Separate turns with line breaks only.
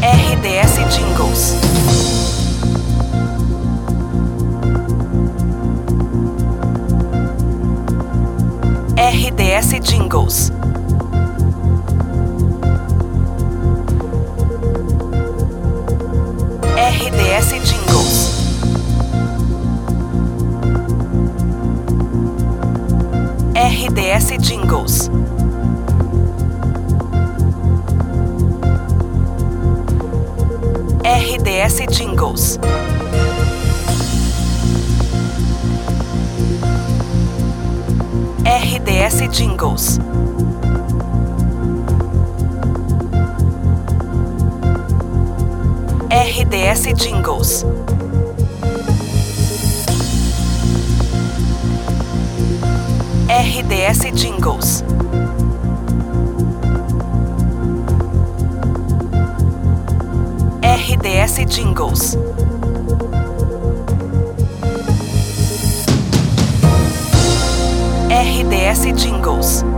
RDS Jingles. RDS Jingles. RDS Jingles. RDS Jingles. RDS Jingles. RDS Jingles. RDS Jingles. RDS Jingles. RDS Jingles. RDS Jingles.